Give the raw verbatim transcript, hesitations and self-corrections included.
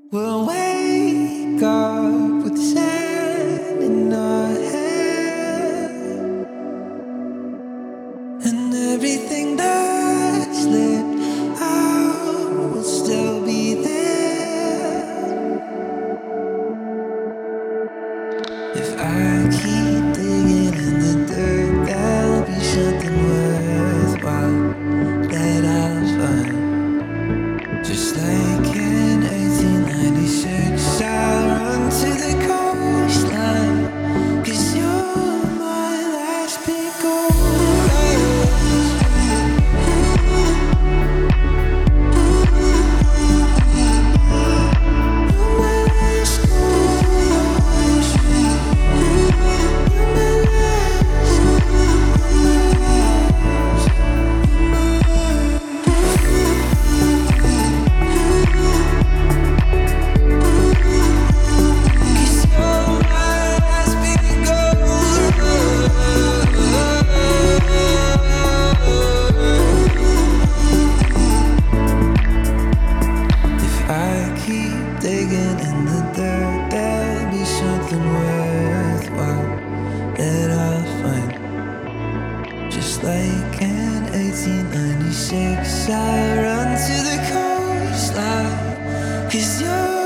We'll wake up with the sand in our hair, and everything that slipped out will still be there. If I keep digging in the dirt, there'll be something worthwhile that I'll find. Just like in eighteen ninety-six, I'll run to the coastline, 'cause you're my last big goal. Digging in the dirt, there'll be something worthwhile that I'll find. Just like in eighteen ninety-six, I run to the coastline, 'cause you're